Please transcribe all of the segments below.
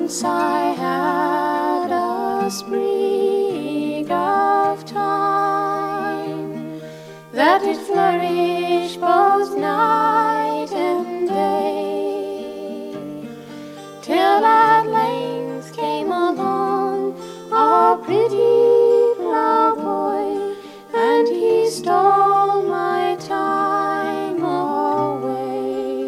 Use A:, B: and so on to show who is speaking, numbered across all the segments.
A: Once I had a sprig of thyme that did flourish both night and day, till at length came along a pretty ploughboy, and he stole my thyme away.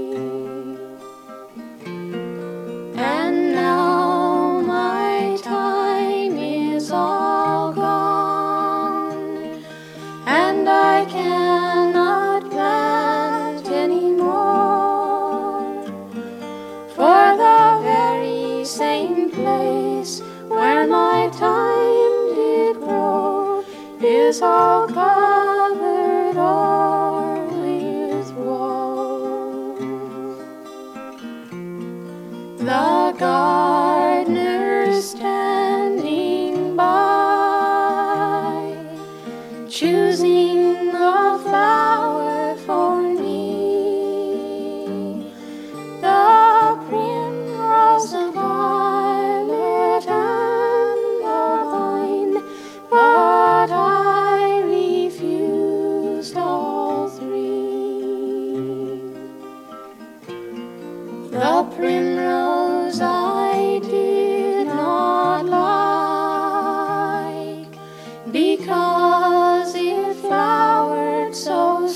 A: And now my thyme is all gone, and I cannot plant any more, for the very same place where my thyme did grow is all covered o'er with woe. The gardener standing by, choosing a flower for me, the primrose, the violet, and the vine, but I refused all three. The primrose I did not like, because it flowered so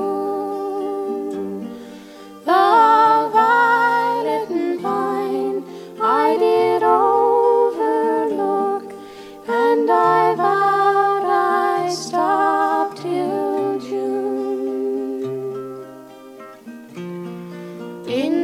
A: soon. The violet and vine I did overlook, and I vowed I'd stop till June. In